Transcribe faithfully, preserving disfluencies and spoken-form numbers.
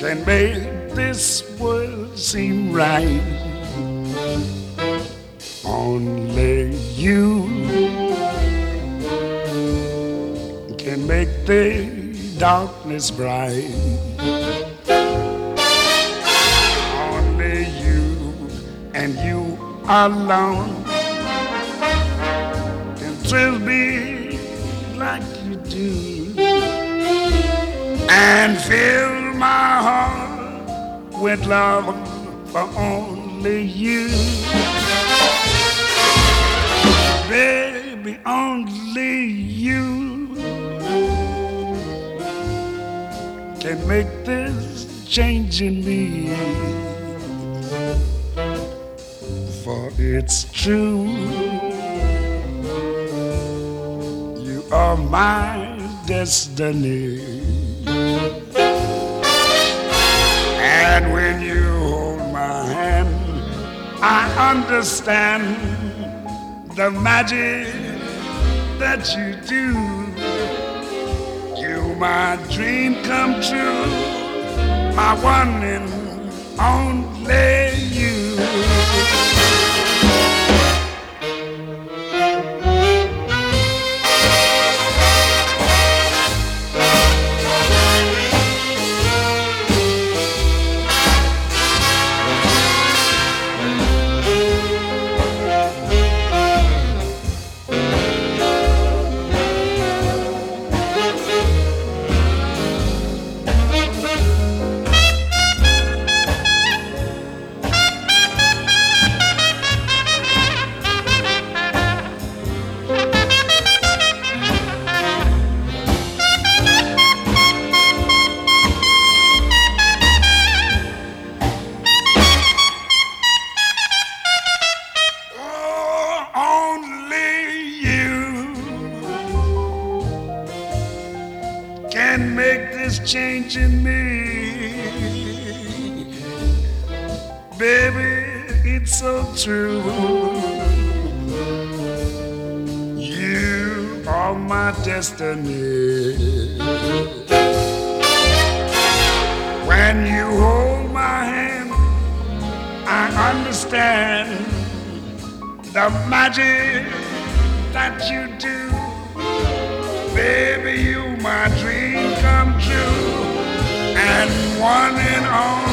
can make this world seem right. Only you can make the darkness bright. Only you and you alone can thrill me like you do and fill my heart with love for only you. Baby, only you can make this change in me. For it's true, you are my destiny. And when you hold my hand, I understand the magic that you do. You my dream come true, my one and only you. Can make this change in me. Baby, it's so true. You are my destiny. When you hold my hand, I understand the magic that you do. Baby, you my dream come true, and one and only.